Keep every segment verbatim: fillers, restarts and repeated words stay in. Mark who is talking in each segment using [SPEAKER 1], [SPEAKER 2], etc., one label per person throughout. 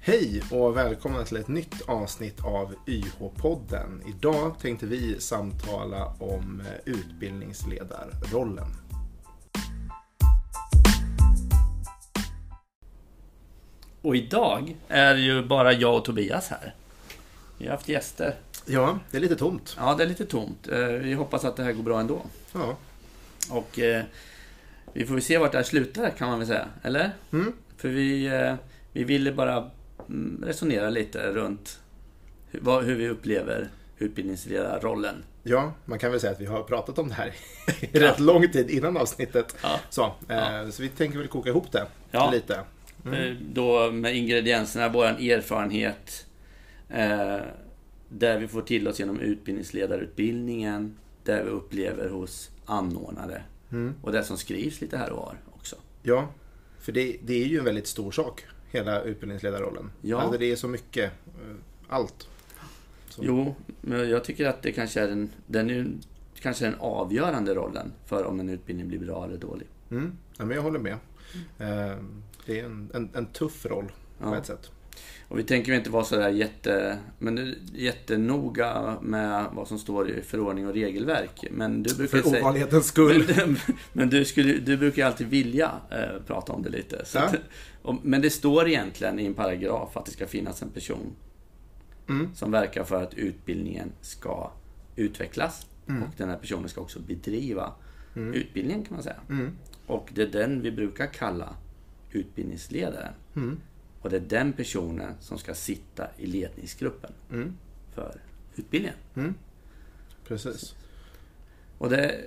[SPEAKER 1] Hej och välkomna till ett nytt avsnitt av Y H-podden. Idag tänkte vi samtala om utbildningsledarrollen.
[SPEAKER 2] Och idag är ju bara jag och Tobias här. Vi har haft gäster.
[SPEAKER 1] Ja, det är lite tomt.
[SPEAKER 2] Ja, det är lite tomt. Vi hoppas att det här går bra ändå.
[SPEAKER 1] Ja.
[SPEAKER 2] Och eh, vi får se vart det här slutar, kan man väl säga. Eller?
[SPEAKER 1] Mm.
[SPEAKER 2] För vi, eh, vi ville bara resonera lite runt hur, vad, hur vi upplever utbildningsledarrollen.
[SPEAKER 1] Ja, man kan väl säga att vi har pratat om det här i ja. rätt lång tid innan avsnittet.
[SPEAKER 2] Ja.
[SPEAKER 1] Så, eh,
[SPEAKER 2] ja.
[SPEAKER 1] så vi tänker väl koka ihop det
[SPEAKER 2] ja.
[SPEAKER 1] lite.
[SPEAKER 2] Mm. Då med ingredienserna, vår erfarenhet, eh, där vi får till oss genom utbildningsledarutbildningen, där vi upplever hos anordnare
[SPEAKER 1] Mm.
[SPEAKER 2] och det som skrivs lite här och var också.
[SPEAKER 1] Ja, för det, det är ju en väldigt stor sak, hela utbildningsledarrollen.
[SPEAKER 2] Ja.
[SPEAKER 1] Alltså det är så mycket, allt. Så.
[SPEAKER 2] Jo, men jag tycker att det kanske är den, den är kanske den avgörande rollen för om en utbildning blir bra eller dålig.
[SPEAKER 1] Mm. Ja, men jag håller med. Mm. Det är en, en, en tuff roll på
[SPEAKER 2] ja.
[SPEAKER 1] ett sätt.
[SPEAKER 2] Och vi tänker inte vara så där jätte, men jättenoga med vad som står i förordning och regelverk. Men du brukar
[SPEAKER 1] för ovanlighetens skull.
[SPEAKER 2] Men, men du, skulle, du brukar alltid vilja eh, prata om det lite. Så
[SPEAKER 1] ja.
[SPEAKER 2] att, och, men det står egentligen i en paragraf att det ska finnas en person
[SPEAKER 1] mm.
[SPEAKER 2] som verkar för att utbildningen ska utvecklas.
[SPEAKER 1] Mm.
[SPEAKER 2] Och den här personen ska också bedriva
[SPEAKER 1] mm.
[SPEAKER 2] utbildningen, kan man säga.
[SPEAKER 1] Mm.
[SPEAKER 2] Och det är den vi brukar kalla utbildningsledaren.
[SPEAKER 1] Mm.
[SPEAKER 2] Och det är den personen som ska sitta i ledningsgruppen
[SPEAKER 1] mm.
[SPEAKER 2] för utbildningen.
[SPEAKER 1] Mm. Precis.
[SPEAKER 2] Och det,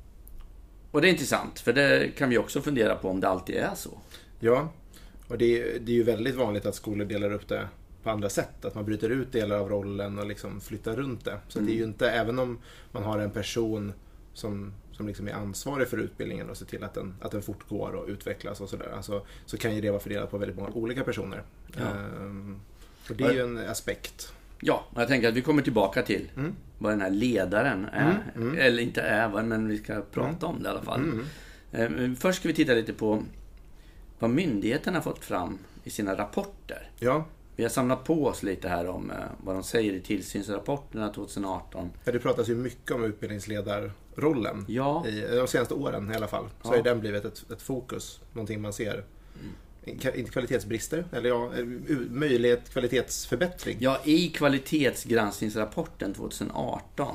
[SPEAKER 2] och det är intressant, för det kan vi också fundera på om det alltid är så.
[SPEAKER 1] Ja, och det är, det är ju väldigt vanligt att skolor delar upp det på andra sätt. Att man bryter ut delar av rollen och liksom flyttar runt det. Så mm. det är ju inte, även om man har en person som, som liksom är ansvarig för utbildningen och ser till att den, att den fortgår och utvecklas och sådär. Alltså, så kan ju det vara fördelat på väldigt många olika personer.
[SPEAKER 2] Ja.
[SPEAKER 1] Ehm, och det är ju en aspekt.
[SPEAKER 2] Ja, och jag tänker att vi kommer tillbaka till mm. vad den här ledaren är. Mm. Mm. Eller inte är, men vi ska prata mm. om det i alla fall. Mm. Ehm, först ska vi titta lite på vad myndigheterna har fått fram i sina rapporter.
[SPEAKER 1] Ja.
[SPEAKER 2] Vi har samlat på oss lite här om eh, vad de säger i tillsynsrapporterna tjugo arton.
[SPEAKER 1] Ja, det pratas ju mycket om utbildningsledarrollen
[SPEAKER 2] ja.
[SPEAKER 1] i de senaste åren i alla fall. Så ja. har den blivit ett, ett fokus, någonting man ser. Mm. Inte kvalitetsbrister, eller ja, möjlighet kvalitetsförbättring.
[SPEAKER 2] Ja, i kvalitetsgranskningsrapporten tjugo arton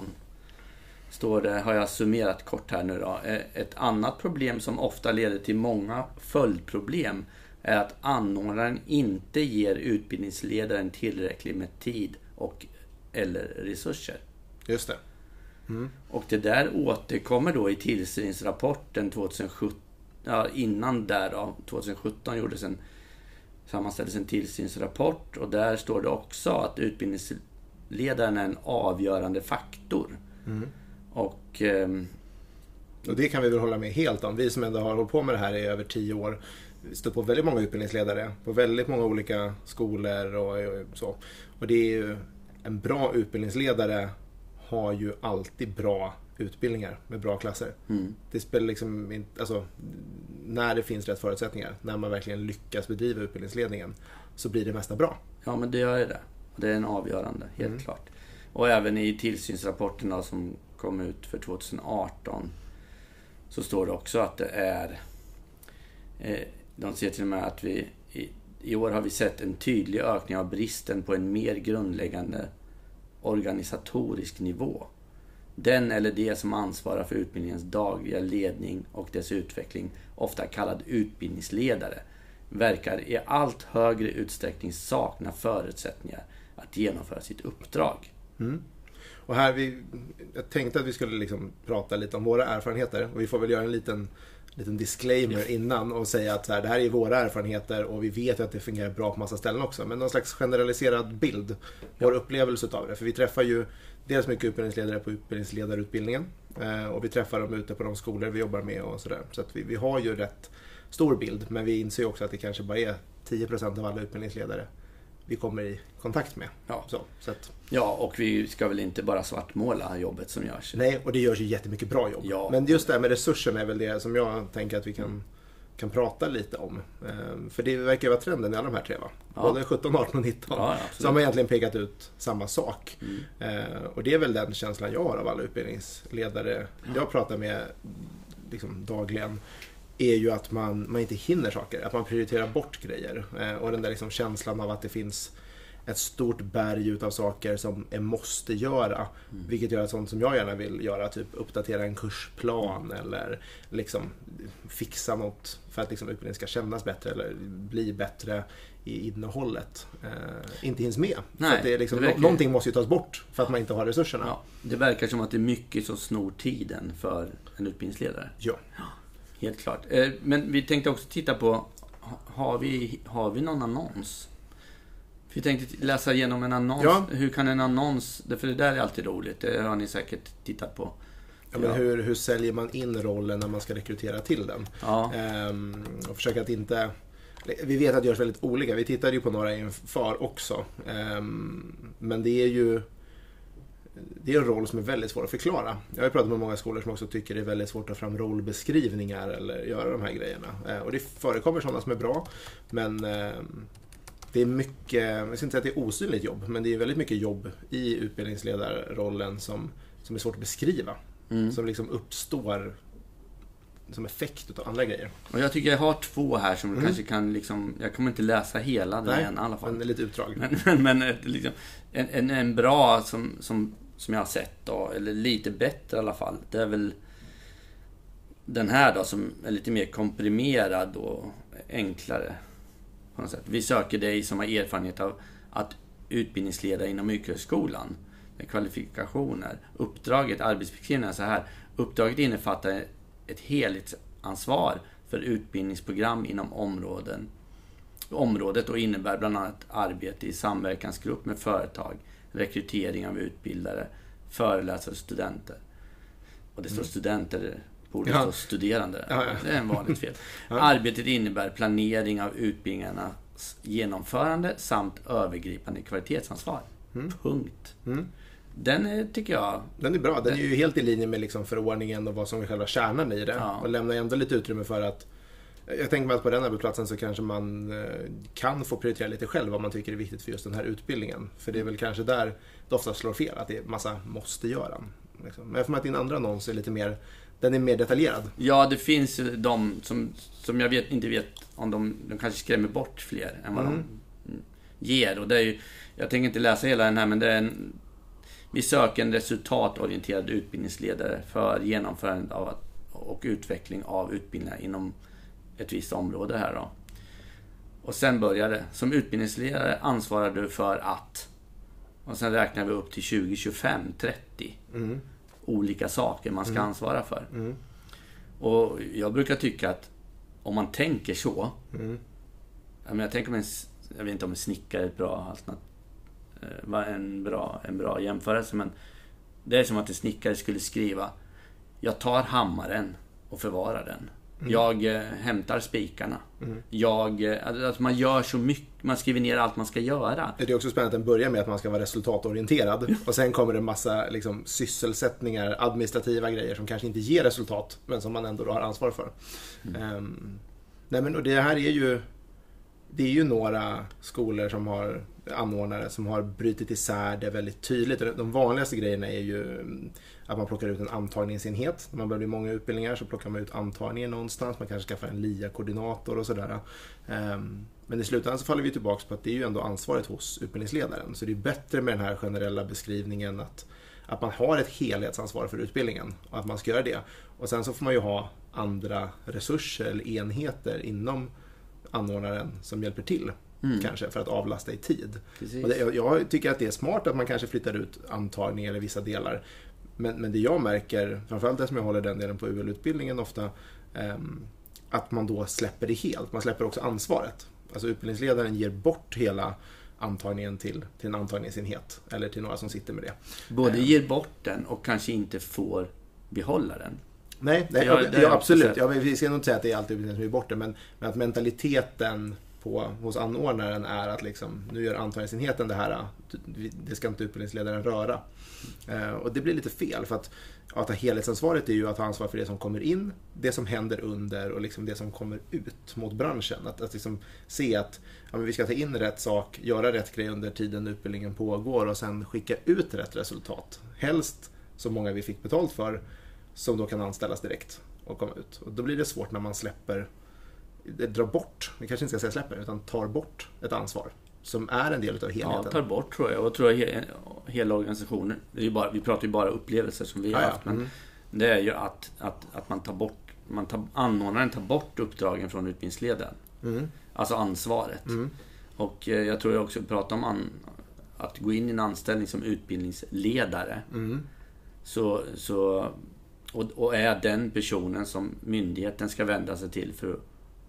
[SPEAKER 2] står det, har jag summerat kort här nu då, ett annat problem som ofta leder till många följdproblem är att anordnaren inte ger utbildningsledaren tillräckligt med tid och eller resurser.
[SPEAKER 1] Just det. Mm.
[SPEAKER 2] Och det där återkommer då i tillsynsrapporten tjugo sjutton. Ja, innan där då, tjugo sjutton gjordes en, sammanställdes en tillsynsrapport och där står det också att utbildningsledaren är en avgörande faktor.
[SPEAKER 1] Mm.
[SPEAKER 2] Och, ehm,
[SPEAKER 1] och det kan vi väl hålla med helt om. Vi som ändå har hållit på med det här i över tio år står på väldigt många utbildningsledare på väldigt många olika skolor och, och så. Och det är ju, en bra utbildningsledare har ju alltid bra utbildningar med bra klasser. Mm. Det spelar liksom inte, alltså, när det finns rätt förutsättningar, när man verkligen lyckas bedriva utbildningsledningen, så blir det mesta bra.
[SPEAKER 2] Ja, men det gör ju det. Det är en avgörande, helt mm. klart. Och även i tillsynsrapporterna som kom ut för tjugo arton så står det också att det är eh, de säger till och med att vi i, i år har vi sett en tydlig ökning av bristen på en mer grundläggande organisatorisk nivå. Den eller det som ansvarar för utbildningens dagliga ledning och dess utveckling, ofta kallad utbildningsledare, verkar i allt högre utsträckning sakna förutsättningar att genomföra sitt uppdrag.
[SPEAKER 1] Mm. Och här vi, jag tänkte att vi skulle liksom prata lite om våra erfarenheter, och vi får väl göra en liten, liten disclaimer innan och säga att så här, det här är våra erfarenheter och vi vet att det fungerar bra på massa ställen också, men någon slags generaliserad bild, vår upplevelse av det. För vi träffar ju dels mycket utbildningsledare på utbildningsledarutbildningen och vi träffar dem ute på de skolor vi jobbar med och sådär. Så att vi, vi har ju rätt stor bild, men vi inser också att det kanske bara är tio procent av alla utbildningsledare vi kommer i kontakt med.
[SPEAKER 2] Ja.
[SPEAKER 1] Så, så att...
[SPEAKER 2] ja, och vi ska väl inte bara svartmåla jobbet som görs.
[SPEAKER 1] Nej, och det görs ju jättemycket bra jobb.
[SPEAKER 2] Ja.
[SPEAKER 1] Men just det här med resurserna är väl det som jag tänker att vi kan kan prata lite om. Eh, för det verkar vara trenden i alla de här tre, va?
[SPEAKER 2] Ja.
[SPEAKER 1] Både sjutton, arton och nitton.
[SPEAKER 2] Ja,
[SPEAKER 1] så har man egentligen pekat ut samma sak.
[SPEAKER 2] Mm.
[SPEAKER 1] Eh, och det är väl den känslan jag har av alla utbildningsledare
[SPEAKER 2] Ja.
[SPEAKER 1] jag pratar med liksom dagligen, är ju att man, man inte hinner saker, att man prioriterar bort grejer. Eh, och den där liksom känslan av att det finns ett stort berg utav saker som är måste göra. Mm. Vilket gör att sånt som jag gärna vill göra, typ uppdatera en kursplan eller liksom fixa något för att liksom utbildningen ska kännas bättre eller bli bättre i innehållet. Eh, inte hinns med.
[SPEAKER 2] Nej,
[SPEAKER 1] för att det är liksom,
[SPEAKER 2] det verkar...
[SPEAKER 1] någonting måste ju tas bort för att man inte har resurserna.
[SPEAKER 2] Ja, det verkar som att det är mycket som snor tiden för en utbildningsledare.
[SPEAKER 1] Ja.
[SPEAKER 2] Helt klart. Eh, men vi tänkte också titta på, har vi, har vi någon annons? Vi tänkte läsa igenom en annons.
[SPEAKER 1] Ja.
[SPEAKER 2] Hur kan en annons, för det där är alltid roligt, det har ni säkert tittat på.
[SPEAKER 1] Ja, men hur, hur säljer man in rollen när man ska rekrytera till den?
[SPEAKER 2] Ja.
[SPEAKER 1] Ehm, och försöka att inte... Vi vet att det görs väldigt olika. Vi tittade ju på några inför också. Ehm, men det är ju... Det är en roll som är väldigt svår att förklara. Jag har pratat med många skolor som också tycker det är väldigt svårt att ta fram rollbeskrivningar eller göra de här grejerna. Ehm, och det förekommer sådana som är bra. Men... Ehm, det är mycket, jag ska inte säga att det är osynligt jobb, men det är väldigt mycket jobb i utbildningsledarrollen som, som är svårt att beskriva. Mm. Som liksom uppstår som effekt av andra grejer.
[SPEAKER 2] Och jag tycker jag har två här som mm. kanske kan liksom, jag kommer inte läsa hela den
[SPEAKER 1] Nej,
[SPEAKER 2] ena i alla fall.
[SPEAKER 1] Men lite utdrag.
[SPEAKER 2] Men, men, men liksom, en, en, en bra som, som, som jag har sett då, eller lite bättre i alla fall, det är väl den här då som är lite mer komprimerad och enklare. Vi söker dig som har erfarenhet av att utbildningsleda inom yrkeshögskolan med kvalifikationer. Uppdraget, arbetsbeskrivningen är så här. Uppdraget innefattar ett helhetsansvar för utbildningsprogram inom områden, området och innebär bland annat arbete i samverkansgrupp med företag, rekrytering av utbildare, föreläsare och studenter. Och det står mm. studenter, borde
[SPEAKER 1] ja.
[SPEAKER 2] stå studerande.
[SPEAKER 1] Ja, ja.
[SPEAKER 2] Det är en vanligt fel.
[SPEAKER 1] Ja.
[SPEAKER 2] Arbetet innebär planering av utbildningarnas genomförande samt övergripande kvalitetsansvar. Mm. Punkt. Mm. Den är, tycker jag...
[SPEAKER 1] Den är bra. Den är ju helt i linje med liksom förordningen och vad som är själva kärnan i det. Ja. Och lämnar ändå lite utrymme för att... Jag tänker mig att på den arbetsplatsen så kanske man kan få prioritera lite själv vad man tycker är viktigt för just den här utbildningen. För det är väl kanske där det ofta slår fel, att det är massa måste göra. Men jag får med att din andra annons är lite mer... Den är mer detaljerad.
[SPEAKER 2] Ja, det finns de som, som jag vet, inte vet om de, de kanske skrämmer bort fler än vad mm. de ger. Och det är ju, jag tänker inte läsa hela den här, men det är en, vi söker en resultatorienterad utbildningsledare för genomförande av och utveckling av utbildningar inom ett visst område här då. Och sen börjar det. Som utbildningsledare ansvarar du för att, och sen räknar vi upp till tjugo, tjugofem, trettio mm. olika saker man ska mm. ansvara för. Mm. Och jag brukar tycka att om man tänker så, mm. jag, menar, jag tänker mig, jag vet inte om en snickare är ett bra alternativ, var en bra, en bra jämförelse, men det är som att en snickare skulle skriva: jag tar hammaren och förvarar den. Mm. Jag eh, hämtar spikarna. Mm. Jag, alltså man gör så mycket, man skriver ner allt man ska göra.
[SPEAKER 1] Det är också spännande att den börjar med att man ska vara resultatorienterad. Och sen kommer det en massa liksom, sysselsättningar, administrativa grejer som kanske inte ger resultat, men som man ändå då har ansvar för. Mm. Um, nej men, och det här är ju det är ju några skolor som har anordnare som har brytit isär det väldigt tydligt. De vanligaste grejerna är ju att man plockar ut en antagningsenhet. När man börjar bli många utbildningar så plockar man ut antagningen någonstans. Man kanske skaffar en L I A-koordinator och sådär. Men i slutändan så faller vi tillbaka på att det är ju ändå ansvaret hos utbildningsledaren. Så det är bättre med den här generella beskrivningen att, att man har ett helhetsansvar för utbildningen och att man ska göra det. Och sen så får man ju ha andra resurser eller enheter inom anordnaren som hjälper till. Mm. Kanske för att avlasta i tid. Och det, jag tycker att det är smart att man kanske flyttar ut antagning eller vissa delar. Men, men det jag märker, framförallt det som jag håller den delen på U L-utbildningen ofta, um, att man då släpper det helt. Man släpper också ansvaret. Alltså utbildningsledaren ger bort hela antagningen till, till en antagningsenhet eller till några som sitter med det.
[SPEAKER 2] Både um, ger bort den och kanske inte får behålla den.
[SPEAKER 1] Nej, nej jag, ja, absolut. Ja, vi ska nog inte säga att det är alltid som är bort det, men, men att mentaliteten på, hos anordnaren är att liksom, nu gör antagningsenheten det här, det ska inte utbildningsledaren röra. Eh, och det blir lite fel, för att att ha helhetsansvaret är ju att ha ansvar för det som kommer in, det som händer under och liksom det som kommer ut mot branschen. Att, att liksom se att ja, men vi ska ta in rätt sak, göra rätt grej under tiden utbildningen pågår och sen skicka ut rätt resultat. Helst så många vi fick betalt för, som då kan anställas direkt och komma ut. Och då blir det svårt när man släpper, drar bort, vi kanske inte ska säga släpper, utan tar bort ett ansvar som är en del av helheten.
[SPEAKER 2] Ja, tar bort tror jag. Och tror jag he, hela organisationen, det är ju bara, vi pratar ju bara upplevelser som vi har
[SPEAKER 1] ah,
[SPEAKER 2] haft,
[SPEAKER 1] ja. mm.
[SPEAKER 2] men det är ju att, att, att man tar bort, man tar, anordnaren tar bort uppdragen från utbildningsledaren.
[SPEAKER 1] Mm.
[SPEAKER 2] Alltså ansvaret. Mm. Och eh, jag tror jag också pratar om an, att gå in i en anställning som utbildningsledare.
[SPEAKER 1] Mm.
[SPEAKER 2] Så, så, och, och är den personen som myndigheten ska vända sig till för att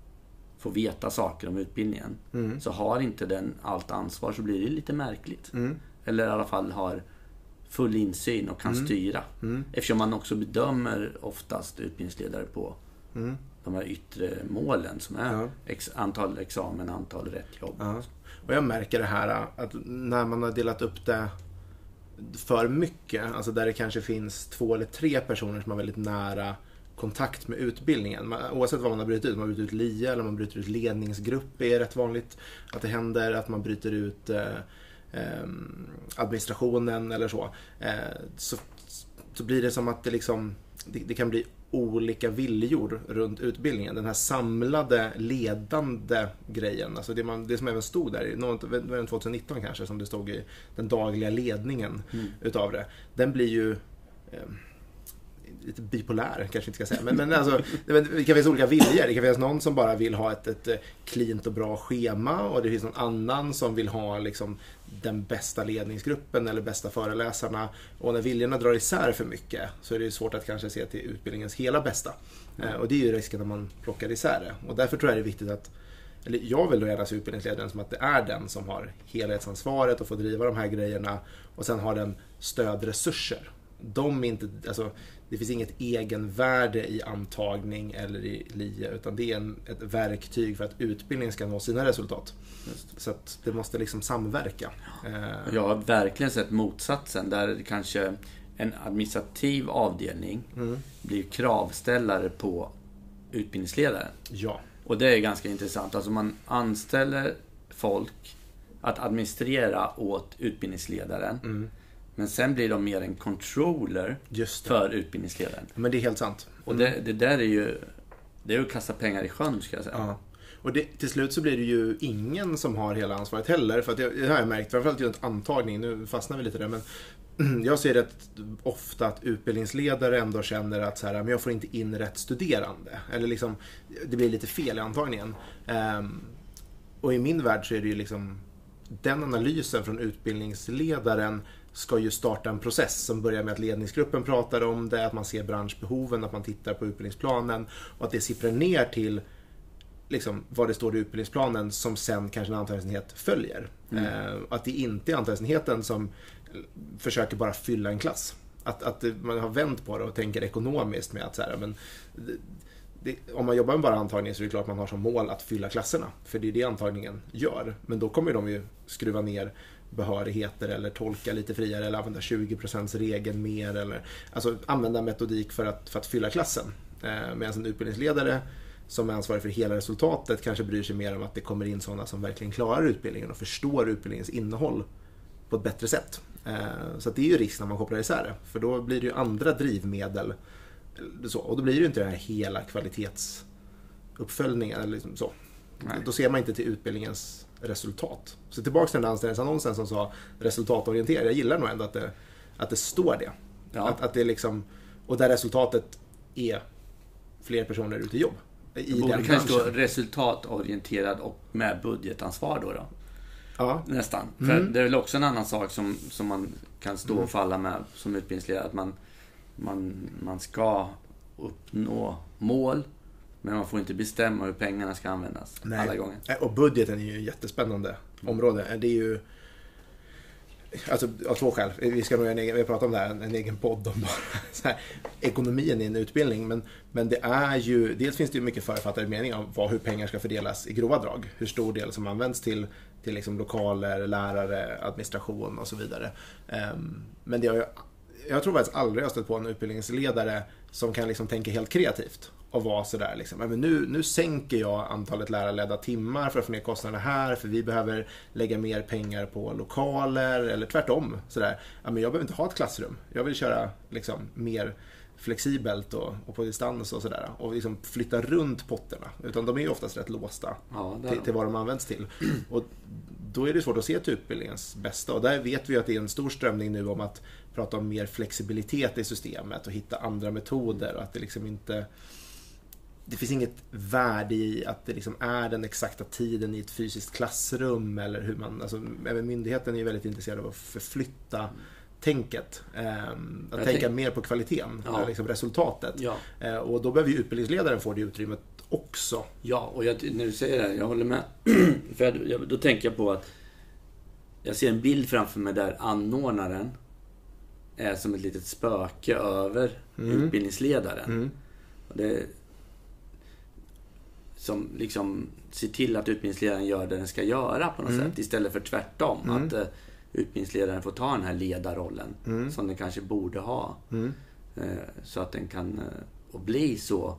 [SPEAKER 2] få veta saker om utbildningen. Mm. Så har inte den allt ansvar, så blir det lite märkligt. Mm. Eller i alla fall har full insyn och kan mm. styra. Mm. Eftersom man också bedömer oftast utbildningsledare på mm. de här yttre målen som är ja. ex, antal examen, antal rätt jobb.
[SPEAKER 1] Ja. Och jag märker det här att när man har delat upp det för mycket, alltså där det kanske finns två eller tre personer som har väldigt nära kontakt med utbildningen. Oavsett vad man har brutit ut, man har brutit ut L I A eller man bryter ut ledningsgrupp, är rätt vanligt att det händer, att man bryter ut eh, eh, administrationen eller så. Eh, så. Så blir det som att det liksom det, det kan bli olika viljor runt utbildningen. Den här samlade ledande grejen, alltså det, man, det som även stod där, någon, tjugonitton kanske, som det stod i den dagliga ledningen mm. utav det, den blir ju eh, lite bipolär, kanske inte ska säga, men, men alltså, det kan finnas olika viljor. Det kan finnas någon som bara vill ha ett, ett cleant och bra schema, och det finns någon annan som vill ha liksom den bästa ledningsgruppen eller bästa föreläsarna, och när viljorna drar isär för mycket så är det svårt att kanske se till utbildningens hela bästa. Mm. Och det är ju risken när man plockar isär det, och därför tror jag det är viktigt att, eller jag vill då gärna se utbildningsledaren som att det är den som har helhetsansvaret och får driva de här grejerna, och sen har den stödresurser. De inte, alltså, det finns inget egenvärde i antagning eller i L I A, utan det är en, ett verktyg för att utbildningen ska nå sina resultat. Just. Så att det måste liksom samverka.
[SPEAKER 2] Jag har verkligen sett motsatsen, där kanske en administrativ avdelning mm. blir kravställare på utbildningsledaren.
[SPEAKER 1] Ja.
[SPEAKER 2] Och det är ganska intressant. Alltså man anställer folk att administrera åt utbildningsledaren. Mm. Men sen blir de mer en controller för utbildningsledaren.
[SPEAKER 1] Men det är helt sant.
[SPEAKER 2] Mm. Och det, det där är ju, det är ju att kasta pengar i sjön, ska jag säga.
[SPEAKER 1] Ja. Och det, till slut så blir det ju ingen som har hela ansvaret heller. För att jag, det har jag märkt, framförallt runt antagning, nu fastnar vi lite där, men jag ser rätt ofta att utbildningsledare ändå känner att så här, men jag får inte in rätt studerande. Eller liksom, det blir lite fel i antagningen. Um, och i min värld så är det ju liksom den analysen från utbildningsledaren ska ju starta en process som börjar med att ledningsgruppen pratar om det, att man ser branschbehoven, att man tittar på utbildningsplanen, och att det sipprar ner till liksom vad det står i utbildningsplanen, som sen kanske en antagningsenhet följer. Mm. Eh, att det inte är antagningsenheten som försöker bara fylla en klass. Att, att man har vänt på det och tänker ekonomiskt med att så här, men det, det, om man jobbar med bara antagning så är det klart att man har som mål att fylla klasserna. För det är det antagningen gör. Men då kommer de ju skruva ner behörigheter eller tolka lite friare eller använda tjugo procent regeln mer, eller alltså använda metodik för att, för att fylla klassen. Eh, medan en utbildningsledare som är ansvarig för hela resultatet kanske bryr sig mer om att det kommer in sådana som verkligen klarar utbildningen och förstår utbildningens innehåll på ett bättre sätt. Eh, så att det är ju risk när man kopplar isär det, för då blir det ju andra drivmedel så, och då blir det ju inte den här hela kvalitetsuppföljningen eller liksom så. Nej. Då ser man inte till utbildningens resultat. Så tillbaka till den där anställningsannonsen som sa resultatorienterad. Jag gillar nog ändå att det, att det står det. Ja. Att, att det liksom, och där resultatet är fler personer ute i jobb. I
[SPEAKER 2] det borde kanske stå resultatorienterad och med budgetansvar då. då.
[SPEAKER 1] Ja.
[SPEAKER 2] Nästan. Mm. För det är väl också en annan sak som, som man kan stå och falla med som utbildningsledare. Att man, man, man ska uppnå mål, men man får inte bestämma hur pengarna ska användas. Nej. Alla gånger.
[SPEAKER 1] Och budgeten är ju ett jättespännande område. Det är ju Alltså av två skäl. Vi ska nog en egen, vi pratar om det här, en, en egen podd om bara så här, ekonomin i en utbildning. Men, men det är ju, dels finns det ju mycket författade meningar om vad, hur pengar ska fördelas i grova drag. Hur stor del som används till, till liksom lokaler, lärare, administration och så vidare. Um, men det har ju, jag tror faktiskt aldrig jag har stött på en utbildningsledare som kan liksom tänka helt kreativt. Och vara sådär liksom, men nu, nu sänker jag antalet lärarledda timmar för att få ner kostnaderna här, för vi behöver lägga mer pengar på lokaler, eller tvärtom sådär. Ja, men jag behöver inte ha ett klassrum, jag vill köra liksom mer flexibelt och, och på distans och sådär, och liksom flytta runt potterna, utan de är ju oftast rätt låsta
[SPEAKER 2] ja,
[SPEAKER 1] till, till vad de används till. Och då är det svårt att se till utbildningens bästa, och där vet vi att det är en stor strömning nu om att prata om mer flexibilitet i systemet och hitta andra metoder, och att det liksom inte det finns inget värde i att det liksom är den exakta tiden i ett fysiskt klassrum, eller hur man, alltså, även myndigheten är ju väldigt intresserad av att förflytta mm. tänket. Eh, att tänka tänk... mer på kvaliteten, ja. liksom resultatet. Ja. Eh, och då behöver ju utbildningsledaren få det utrymmet också.
[SPEAKER 2] Ja, och jag, när du säger det här, jag håller med. För jag, jag, då tänker jag på att jag ser en bild framför mig där anordnaren är som ett litet spöke över mm. utbildningsledaren. Mm. Och det som liksom ser till att utbildningsledaren gör det den ska göra på något mm. sätt, istället för tvärtom. Mm. Att uh, utbildningsledaren får ta den här ledarrollen mm. som den kanske borde ha. Mm. Uh, så att den kan uh, och bli så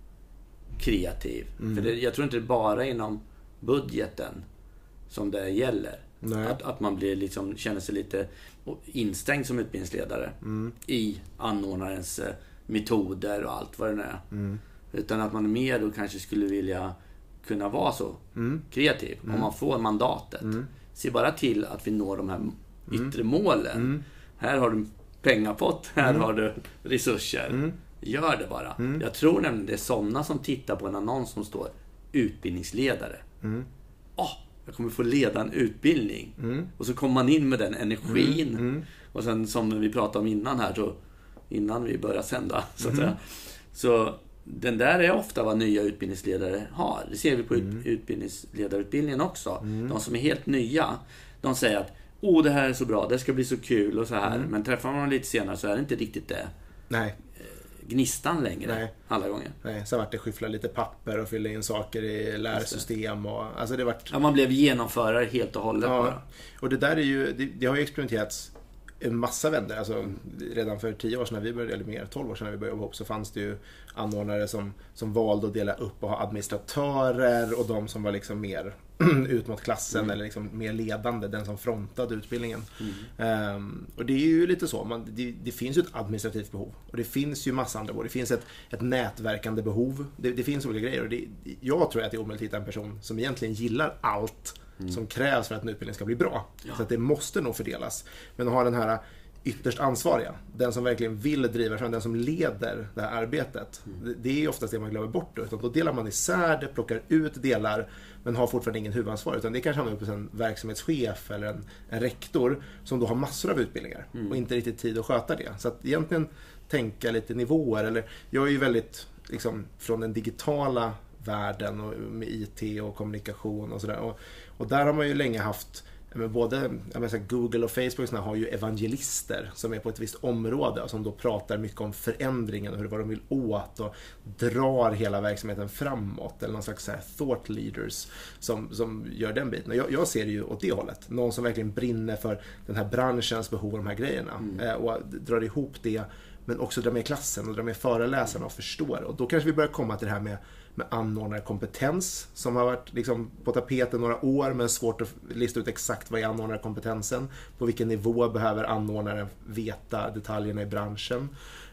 [SPEAKER 2] kreativ. Mm. För det, jag tror inte det är bara inom budgeten som det gäller. Att, att man blir liksom, känner sig lite instängd som utbildningsledare mm. i anordnarens uh, metoder och allt vad det nu är. Mm. Utan att man mer då kanske skulle vilja kunna vara så mm. kreativ. Mm. Om man får mandatet. Mm. Se bara till att vi når de här yttre målen. Mm. Här har du pengapott, här mm. har du resurser. Mm. Gör det bara. Mm. Jag tror nämligen det är sådana som tittar på en annons som står utbildningsledare. Mm. Oh, jag kommer få leda en utbildning. Mm. Och så kommer man in med den energin. Mm. Mm. Och sen som vi pratade om innan här, så innan vi börjar sända så att mm. säga. Så den där är ofta vad nya utbildningsledare har. Det ser vi på mm. utbildningsledarutbildningen också. Mm. De som är helt nya, de säger att åh, det här är så bra, det ska bli så kul och så här. Mm. Men träffar man dem lite senare så är det inte riktigt det.
[SPEAKER 1] Nej.
[SPEAKER 2] Gnistan längre. Nej. Alla gånger.
[SPEAKER 1] Nej, så vart det skyffla lite papper och fylla in saker i lärsystem. Och, alltså det vart...
[SPEAKER 2] ja, man blev genomförare helt och hållet. Ja. Bara.
[SPEAKER 1] Och det där är ju, det, det har ju experimenterats en massa vänder. Alltså, redan för tio år sedan när vi började, eller mer, tolv år sedan när vi började jobba ihop, så fanns det ju anordnare som, som valde att dela upp och ha administratörer, och de som var liksom mer ut mot klassen mm. eller liksom mer ledande, den som frontade utbildningen. Mm. Um, och det är ju lite så, man, det, det finns ju ett administrativt behov, och det finns ju massa andra behov. Det finns ett, ett nätverkande behov, det, det finns olika grejer, och det, jag tror att det är omöjligt att hitta en person som egentligen gillar allt Mm. som krävs för att en utbildning ska bli bra. Ja. Så att det måste nog fördelas. Men att ha den här ytterst ansvariga, den som verkligen vill driva fram, den som leder det här arbetet. Mm. Det är oftast det man glömmer bort då. Utan då delar man isär det, plockar ut delar, men har fortfarande ingen huvudansvar. Utan det kanske hamnar upp hos en verksamhetschef eller en, en rektor som då har massor av utbildningar mm. och inte riktigt tid att sköta det. Så att egentligen tänka lite nivåer. Eller, jag är ju väldigt liksom, från den digitala världen och med I T och kommunikation och sådär. Och, och där har man ju länge haft, men både jag menar, Google och Facebook såna har ju evangelister som är på ett visst område och som då pratar mycket om förändringen och hur, vad de vill åt och drar hela verksamheten framåt, eller någon slags så här thought leaders som, som gör den biten. Och jag, jag ser det ju åt det hållet. Någon som verkligen brinner för den här branschens behov av de här grejerna mm. eh, och drar ihop det, men också drar med klassen och drar med föreläsarna och förstår. Och då kanske vi börjar komma till det här med med anordnarkompetens som har varit liksom på tapeten några år, men svårt att lista ut exakt vad är anordnarkompetensen, på vilken nivå behöver anordnaren veta detaljerna i branschen,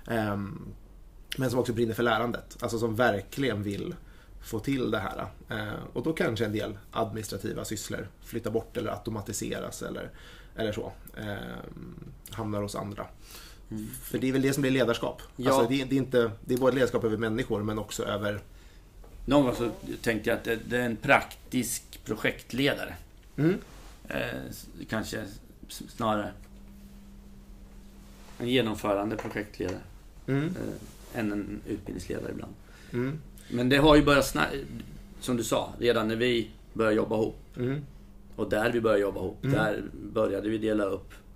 [SPEAKER 1] um, men som också brinner för lärandet, alltså som verkligen vill få till det här. Uh, och då kanske en del administrativa sysslor flyttar bort eller automatiseras eller, eller så, uh, hamnar hos andra. Mm. För det är väl det som blir ledarskap. Ja. Alltså det, det, är inte, det är både ledarskap över människor men också över...
[SPEAKER 2] Någon gång så tänkte jag att det, det är en praktisk projektledare. Mm. Eh, kanske snarare en genomförande projektledare mm. eh, än en utbildningsledare ibland. Mm. Men det har ju börjat snabbt, som du sa, redan när vi började jobba ihop. Mm. Och där vi började jobba ihop, mm. där började vi dela upp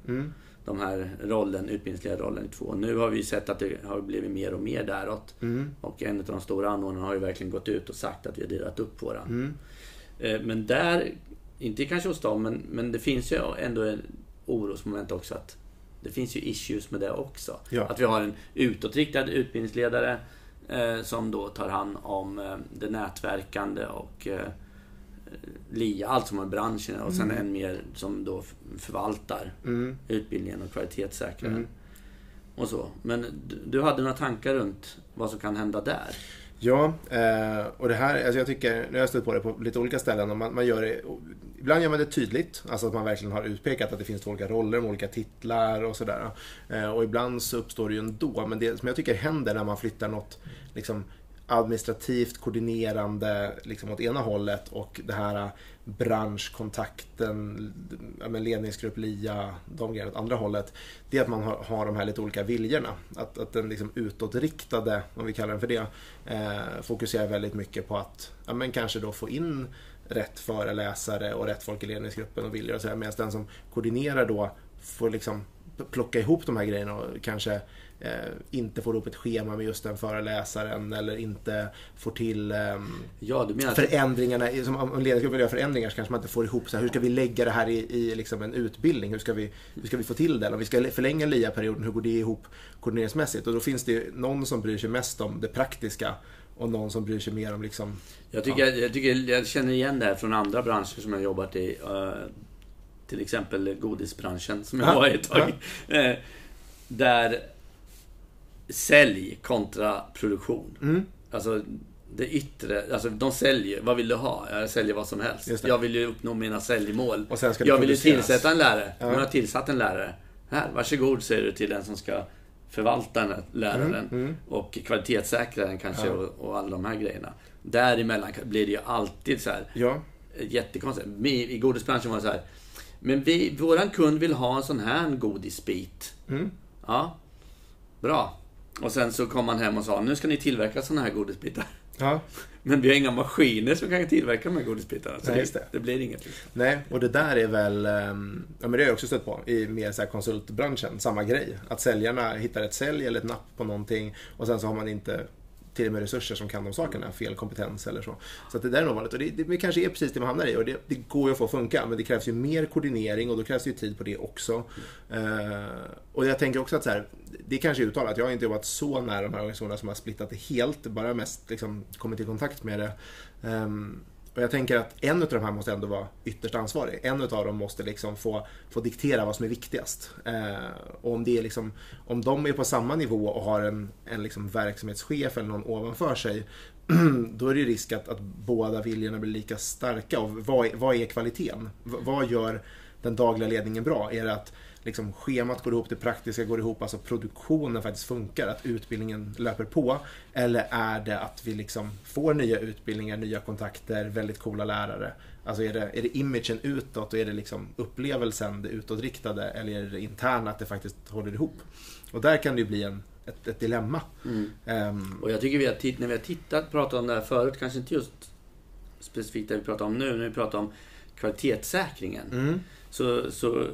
[SPEAKER 2] Mm. De här rollen, utbildningsledarrollen i två. Nu har vi sett att det har blivit mer och mer däråt. Mm. Och en av de stora anordnarna har ju verkligen gått ut och sagt att vi har delat upp våran. Mm. Eh, men där, inte kanske hos dem, men, men det finns ju ändå en orosmoment också att det finns ju issues med det också. Ja. Att vi har en utåtriktad utbildningsledare eh, som då tar hand om eh, det nätverkande och eh, L I A, allt som har branschen, och sen mm. en mer som då förvaltar mm. utbildningen och kvalitetssäkrar mm. och så. Men du, du hade några tankar runt vad som kan hända där?
[SPEAKER 1] Ja, eh, och det här, alltså jag tycker, nu har jag stött på det på lite olika ställen, och man, man gör det, ibland gör man det tydligt, alltså att man verkligen har utpekat att det finns två olika roller, olika titlar och sådär. Eh, och ibland så uppstår det ju ändå, men det som jag tycker händer när man flyttar något liksom administrativt koordinerande liksom åt ena hållet, och det här branschkontakten med ledningsgrupp, L I A, de grejerna åt andra hållet, det är att man har, har de här lite olika viljorna. Att, att den liksom utåtriktade, om vi kallar den för det, eh, fokuserar väldigt mycket på att ja, men kanske då få in rätt föreläsare och rätt folk i ledningsgruppen och viljor och sådär, medan den som koordinerar då får liksom plocka ihop de här grejerna och kanske eh, inte får ihop ett schema med just den föreläsaren, eller inte får till eh,
[SPEAKER 2] ja, du menar
[SPEAKER 1] förändringarna. Som om ledningsgruppen vill göra förändringar så kanske man inte får ihop så här, hur ska vi lägga det här i, i liksom en utbildning, hur ska vi, hur ska vi få till det, om vi ska förlänga L I A-perioden, hur går det ihop koordineringsmässigt? Och då finns det någon som bryr sig mest om det praktiska och någon som bryr sig mer om liksom,
[SPEAKER 2] jag tycker, ja. jag, tycker jag känner igen det här från andra branscher som jag har jobbat i, uh, till exempel godisbranschen som jag ja. var i ett tag. Ja. Uh, där sälj kontra produktion. Mm. Alltså det yttre, alltså de säljer, vad vill du ha? Jag säljer vad som helst. Jag vill ju uppnå mina säljmål. Och sen ska jag vill ju tillsätta en lärare. Ja. Man har tillsatt en lärare. Här, varsågod, säger du till den som ska förvalta den här läraren mm, mm. och kvalitetssäkra den kanske, ja. och, och alla de här grejerna. Däremellan blir det ju alltid så här
[SPEAKER 1] ja.
[SPEAKER 2] jättekonstigt. I godisbranschen var det så här, men vi, våran kund vill ha en sån här godisbit. Mm. Ja, bra. Och sen så kom man hem och sa, nu ska ni tillverka såna här godisbitar. Ja. Men vi har inga maskiner som kan tillverka de här godisbitarna. Så Nej, det, det. det blir inget. Liksom.
[SPEAKER 1] Nej, och det där är väl, ja men det har jag också stött på i mer så här konsultbranschen, samma grej. Att säljarna hittar ett sälj eller ett napp på någonting, och sen så har man inte till och med resurser som kan de sakerna, fel kompetens eller så. Så att det där är nog vanligt, och det, det kanske är precis det man hamnar i, och det, det går ju att få funka, men det krävs ju mer koordinering, och då krävs det ju tid på det också. Mm. Uh, och jag tänker också att så här, det kanske är uttalat, jag har inte jobbat så nära de här organisationerna som har splittat det helt, bara mest liksom kommit i kontakt med det. Um, Och jag tänker att en av de här måste ändå vara ytterst ansvarig. En av dem måste liksom få, få diktera vad som är viktigast. Eh, och om, det är liksom, om de är på samma nivå och har en, en liksom verksamhetschef eller någon ovanför sig, då är det risk att, att båda viljorna blir lika starka. Och vad, vad är kvaliteten? V- vad gör den dagliga ledningen bra? Är det att liksom schemat går ihop, det praktiska går ihop, alltså produktionen faktiskt funkar, att utbildningen löper på, eller är det att vi liksom får nya utbildningar, nya kontakter, väldigt coola lärare? Alltså är det, är det imagen utåt, och är det liksom upplevelsen, det utåtriktade, eller är det interna, att det faktiskt håller ihop? Och där kan det ju bli en, ett, ett dilemma. Mm. Um,
[SPEAKER 2] och jag tycker vi har titt, när vi har tittat, pratat om det här förut, kanske inte just specifikt det vi pratar om nu, när vi pratar om kvalitetssäkringen, mm. så, så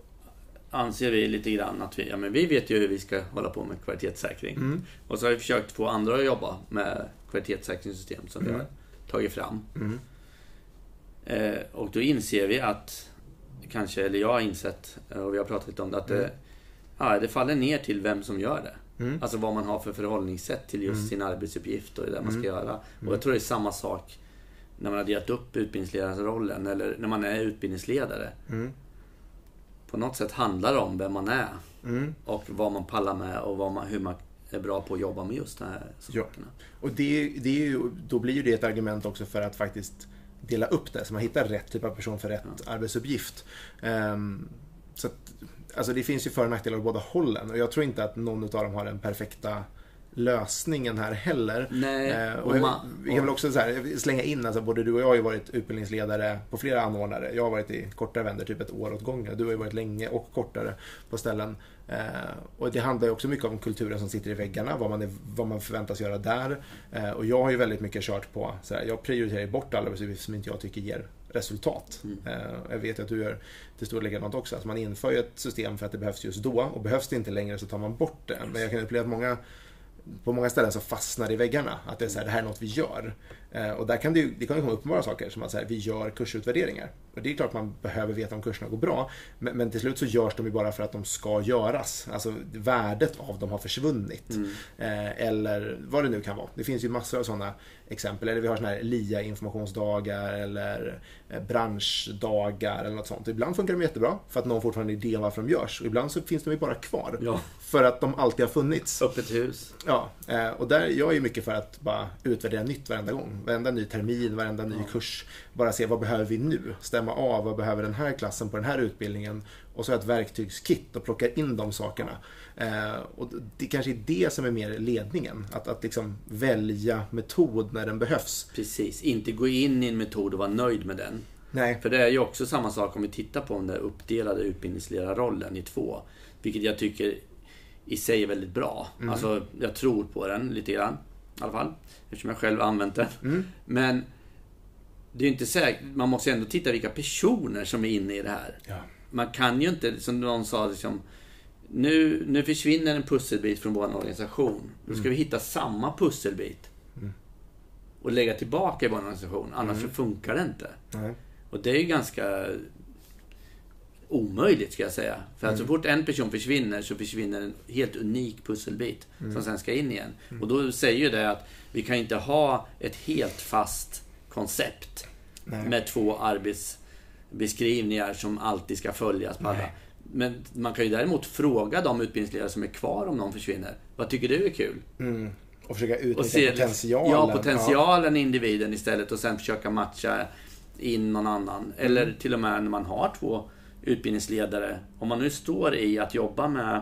[SPEAKER 2] anser vi lite grann att vi, ja, men vi vet ju hur vi ska hålla på med kvalitetssäkring. Mm. Och så har vi försökt få andra att jobba med kvalitetssäkringssystem som mm. vi har tagit fram. Mm. Eh, och då inser vi att, kanske, eller jag har insett, och vi har pratat lite om det, att mm. det, ja, det faller ner till vem som gör det. Mm. Alltså vad man har för förhållningssätt till just mm. sin arbetsuppgift och det där man ska mm. göra. Och jag tror det är samma sak när man har delat upp utbildningsledarrollen, eller när man är utbildningsledare. Mm. På något sätt handlar det om vem man är mm. och vad man pallar med, och vad man, hur man är bra på att jobba med just de här sakerna.
[SPEAKER 1] Ja. Och det, det är ju, då blir ju det ett argument också för att faktiskt dela upp det, så man hittar rätt typ av person för rätt ja. arbetsuppgift. Um, så att, alltså det finns ju för- och nackdelar åt båda hållen, och jag tror inte att någon av dem har den perfekta lösningen här heller.
[SPEAKER 2] Nej,
[SPEAKER 1] eh, och man, vi kan väl också så här, slänga in, alltså både du och jag har ju varit utbildningsledare på flera anordnare. Jag har varit i kortare vänder, typ ett år åt gången. Du har ju varit länge och kortare på ställen. Eh, och det handlar ju också mycket om kulturen som sitter i väggarna, vad man, är, vad man förväntas göra där. Eh, och jag har ju väldigt mycket kört på, så här, jag prioriterar bort alla beslut som inte jag tycker ger resultat.
[SPEAKER 2] Mm.
[SPEAKER 1] Jag vet att du gör till stor likadant också. Alltså man inför ju ett system för att det behövs just då, och behövs det inte längre så tar man bort det. Men jag kan uppleva att många, på många ställen så fastnar i väggarna. Att det är så här, det här är något vi gör. Och där kan det ju, det kan ju komma uppenbara saker som att så här, vi gör kursutvärderingar. Och det är klart att man behöver veta om kurserna går bra. Men, men till slut så görs de ju bara för att de ska göras. Alltså värdet av dem har försvunnit. Mm. Eh, eller vad det nu kan vara. Det finns ju massor av sådana exempel. Eller vi har sådana här L I A-informationsdagar eller eh, branschdagar eller något sånt. Ibland funkar de jättebra för att någon fortfarande har idé om varför de görs. Och ibland så finns de ju bara kvar.
[SPEAKER 2] Ja.
[SPEAKER 1] För att de alltid har funnits.
[SPEAKER 2] Öppet hus.
[SPEAKER 1] Ja, eh, och där, jag är ju mycket för att bara utvärdera nytt varenda gång. Varenda ny termin, varenda ny ja. kurs. Bara se vad behöver vi nu? Stämma av vad behöver den här klassen på den här utbildningen. Och så ett verktygskit och plockar in de sakerna. Eh, och det kanske är det som är mer ledningen. Att, att liksom välja metod när den behövs.
[SPEAKER 2] Precis, inte gå in i en metod och vara nöjd med den.
[SPEAKER 1] Nej.
[SPEAKER 2] För det är ju också samma sak om vi tittar på den där uppdelade utbildningsledarrollen i två. Vilket jag tycker i sig är väldigt bra. Mm. Alltså jag tror på den lite grann i alla fall. Eftersom jag själv använt den. Mm. Men det är ju inte säkert. Man måste ändå titta vilka personer som är inne i det här.
[SPEAKER 1] Ja.
[SPEAKER 2] Man kan ju inte, som någon sa liksom, nu, nu försvinner en pusselbit från vår organisation. Då ska mm. vi hitta samma pusselbit. Mm. Och lägga tillbaka i vår organisation. Annars mm. så funkar det inte. Mm. Och det är ju ganska omöjligt ska jag säga. För att mm. så fort en person försvinner så försvinner en helt unik pusselbit mm. som sen ska in igen. Mm. Och då säger ju det att vi kan inte ha ett helt fast koncept Nej. med två arbetsbeskrivningar som alltid ska följas på alla. Men man kan ju däremot fråga de utbildningsledare som är kvar om någon försvinner. Vad tycker du är kul?
[SPEAKER 1] Mm. Och försöka utnyttja och
[SPEAKER 2] se,
[SPEAKER 1] potentialen.
[SPEAKER 2] Ja, potentialen i individen istället och sen försöka matcha in någon annan. Mm. Eller till och med när man har två utbildningsledare. Om man nu står i att jobba med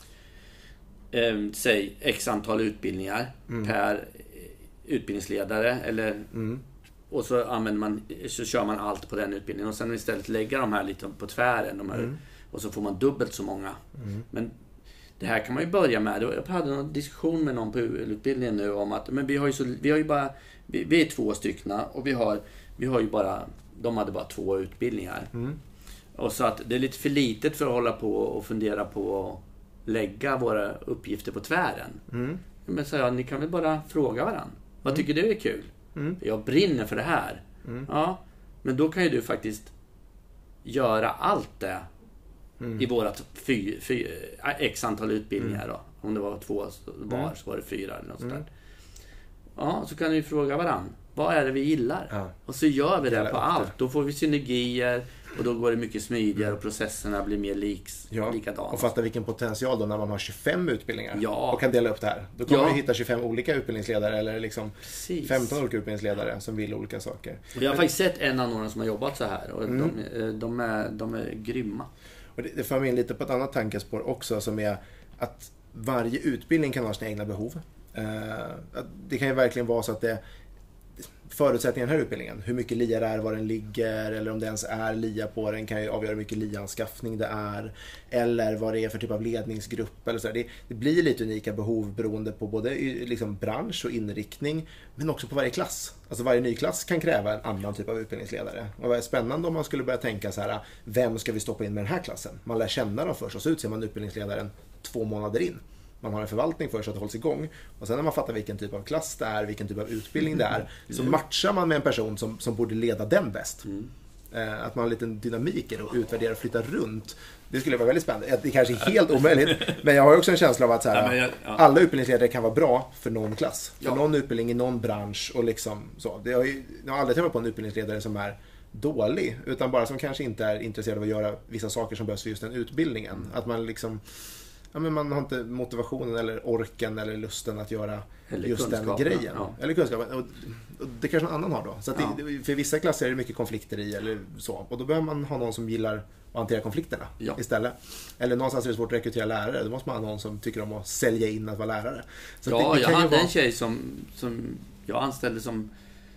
[SPEAKER 2] eh, säg x antal utbildningar mm. per utbildningsledare eller mm. och så använder man så kör man allt på den utbildningen och sen istället lägga de här lite på tvären de här, mm. och så får man dubbelt så många. Mm. Men det här kan man ju börja med. Jag hade en diskussion med någon på utbildningen nu om att men vi har ju så vi har ju bara vi, vi är två styckna och vi har vi har ju bara de hade bara två utbildningar. Mm. Och så att det är lite för litet för att hålla på och fundera på att lägga våra uppgifter på tvären. Mm. Men så jag, ni kan väl bara fråga varandra. Vad mm. tycker du är kul? Mm. Jag brinner för det här. Mm. Ja, men då kan ju du faktiskt göra allt det mm. i vårat fy, fy, x antal utbildningar mm. då. Om det var två var mm. så var det fyra eller något sånt där. Mm. Ja, så kan ni fråga varandra. Vad är det vi gillar? Ja. Och så gör vi det Hela på allt. Då får vi synergier och då går det mycket smidigare och processerna blir mer liks, ja. likadana.
[SPEAKER 1] Och fatta vilken potential då när man har tjugofem utbildningar
[SPEAKER 2] ja.
[SPEAKER 1] och kan dela upp det här. Då kommer ja. vi hitta tjugofem olika utbildningsledare eller liksom femton olika utbildningsledare som vill olika saker.
[SPEAKER 2] Och jag har faktiskt sett en annan som har jobbat så här och mm. de, de, är, de är grymma.
[SPEAKER 1] Och det, det för mig in lite på ett annat tankespår också som är att varje utbildning kan ha sina egna behov. Uh, det kan ju verkligen vara så att det förutsättningen i den här utbildningen, hur mycket L I A det är, var den ligger eller om det ens är L I A på den kan ju avgöra hur mycket L I A-anskaffning det är eller vad det är för typ av ledningsgrupp eller så. Det, det blir lite unika behov beroende på både liksom bransch och inriktning men också på varje klass. Alltså varje ny klass kan kräva en annan typ av utbildningsledare. Och det är spännande om man skulle börja tänka så här, vem ska vi stoppa in med den här klassen? Man lär känna dem först och så utser man utbildningsledaren två månader in. Man har en förvaltning för så att det hålls igång. Och sen när man fattar vilken typ av klass det är, vilken typ av utbildning det är, så matchar man med en person som, som borde leda den bäst. Mm. Eh, att man har en liten dynamik och utvärderar och flyttar runt. Det skulle vara väldigt spännande. Det kanske är helt omöjligt, men jag har också en känsla av att så här, ja, jag, ja. alla utbildningsledare kan vara bra för någon klass. För ja. någon utbildning i någon bransch. Och liksom så. Det har ju, jag har aldrig träffat på en utbildningsledare som är dålig, utan bara som kanske inte är intresserad av att göra vissa saker som behövs för just den utbildningen. Mm. Att man liksom... Ja, men man har inte motivationen eller orken eller lusten att göra eller just den grejen. Ja. Eller kunskapen. Och, och det kanske någon annan har då. Så att ja. det, för vissa klasser är det mycket konflikter i eller så. Och då behöver man ha någon som gillar att hantera konflikterna ja. istället. Eller någonstans är det svårt att rekrytera lärare. Då måste man ha någon som tycker om att sälja in att vara lärare. Så
[SPEAKER 2] ja,
[SPEAKER 1] det, det
[SPEAKER 2] jag hade
[SPEAKER 1] vara...
[SPEAKER 2] en tjej som, som jag anställde som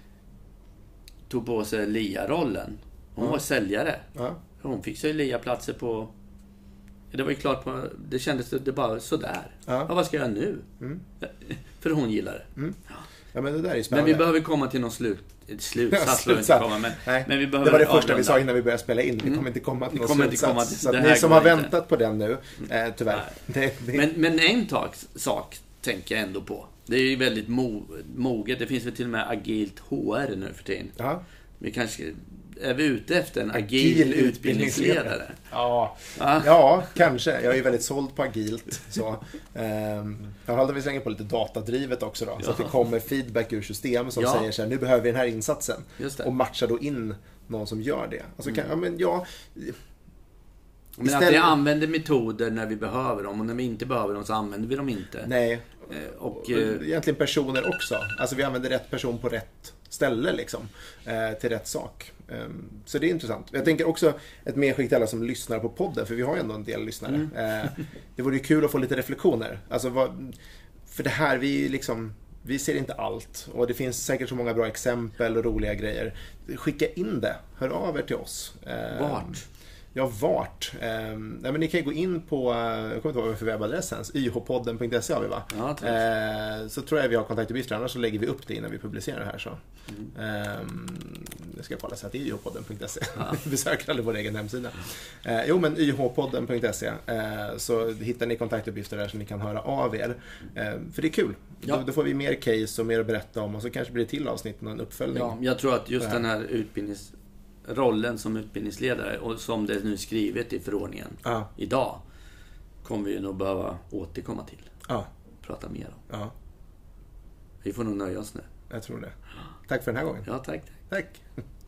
[SPEAKER 2] tog på sig L I A-rollen. Hon ja. var säljare. Ja. Hon fick sig L I A-platser på... Det var ju klart på, det kändes det bara sådär. Ja. Ja, vad ska jag göra nu? Mm. För hon gillar det. Mm.
[SPEAKER 1] Ja. Ja, men det där är ju
[SPEAKER 2] Men
[SPEAKER 1] spännande.
[SPEAKER 2] vi behöver komma till någon slut, slutsats.
[SPEAKER 1] Ja,
[SPEAKER 2] slutsats. Komma, men,
[SPEAKER 1] Nej,
[SPEAKER 2] men vi behöver
[SPEAKER 1] det var det första
[SPEAKER 2] avrunda.
[SPEAKER 1] vi sa innan vi började spela in. Vi
[SPEAKER 2] Mm.
[SPEAKER 1] kommer inte komma till någon
[SPEAKER 2] kommer inte
[SPEAKER 1] slutsats.
[SPEAKER 2] komma till-
[SPEAKER 1] så
[SPEAKER 2] det
[SPEAKER 1] att
[SPEAKER 2] här
[SPEAKER 1] ni som
[SPEAKER 2] går
[SPEAKER 1] har
[SPEAKER 2] inte.
[SPEAKER 1] väntat på den nu, eh, tyvärr. Det, det,
[SPEAKER 2] Men, men en tak, sak tänker jag ändå på. Det är ju väldigt mo, moget. Det finns väl till och med agilt H R nu för tiden.
[SPEAKER 1] ja.
[SPEAKER 2] Vi kanske... Är vi ute efter en agil,
[SPEAKER 1] Agil
[SPEAKER 2] utbildningsledare?
[SPEAKER 1] utbildningsledare. Ja.
[SPEAKER 2] Va?
[SPEAKER 1] ja, kanske. Jag är ju väldigt såld på agilt. Så, ehm, jag håller vi slänger på lite datadrivet också då. Så
[SPEAKER 2] Ja.
[SPEAKER 1] att det kommer feedback ur system som
[SPEAKER 2] Ja.
[SPEAKER 1] säger så här, nu behöver vi den här insatsen.
[SPEAKER 2] Just det.
[SPEAKER 1] Och matchar då in någon som gör det. Alltså, kan, ja, men ja,
[SPEAKER 2] Men att
[SPEAKER 1] istället-
[SPEAKER 2] vi använder metoder när vi behöver dem och när vi inte behöver dem så använder vi dem inte.
[SPEAKER 1] nej.
[SPEAKER 2] Eh, Och,
[SPEAKER 1] Och
[SPEAKER 2] eh,
[SPEAKER 1] egentligen personer också. Alltså vi använder rätt person på rätt ställe liksom. Eh, till rätt sak. Eh, så det är intressant. Jag tänker också ett medskick till alla som lyssnar på podden. För vi har ju ändå en del lyssnare.
[SPEAKER 2] Mm.
[SPEAKER 1] Eh, det vore ju kul att få lite reflektioner. Alltså vad, för det här, vi liksom... Vi ser inte allt. Och det finns säkert så många bra exempel och roliga grejer. Skicka in det. Hör av er till oss. Eh,
[SPEAKER 2] Vart?
[SPEAKER 1] Ja, vart? Eh, nej, men ni kan ju gå in på, jag kommer inte ihåg vad för webbadress ens, y h podden punkt se har vi va?
[SPEAKER 2] Ja, tror
[SPEAKER 1] eh, så tror jag vi har kontaktuppgifter, annars så lägger vi upp det innan vi publicerar det här. Så. Mm. Eh, jag ska kolla så att det är y h podden punkt se.
[SPEAKER 2] Ja.
[SPEAKER 1] Vi besöker aldrig vår egen hemsida. Eh, jo, men y h podden punkt se eh, så hittar ni kontaktuppgifter där så ni kan höra av er. Eh, för det är kul.
[SPEAKER 2] Ja.
[SPEAKER 1] Då, då får vi mer case och mer att berätta om och så kanske blir det till avsnitt och en uppföljning.
[SPEAKER 2] Ja, jag tror att just
[SPEAKER 1] Ja.
[SPEAKER 2] den här utbildnings... rollen som utbildningsledare och som det är nu skrivet i förordningen
[SPEAKER 1] Ja.
[SPEAKER 2] idag kommer vi ju nog behöva återkomma till.
[SPEAKER 1] Ja.
[SPEAKER 2] Prata mer om.
[SPEAKER 1] Ja,
[SPEAKER 2] Vi får nog nöja oss nu.
[SPEAKER 1] jag tror det. Tack för den här gången.
[SPEAKER 2] Ja, tack.
[SPEAKER 1] Tack.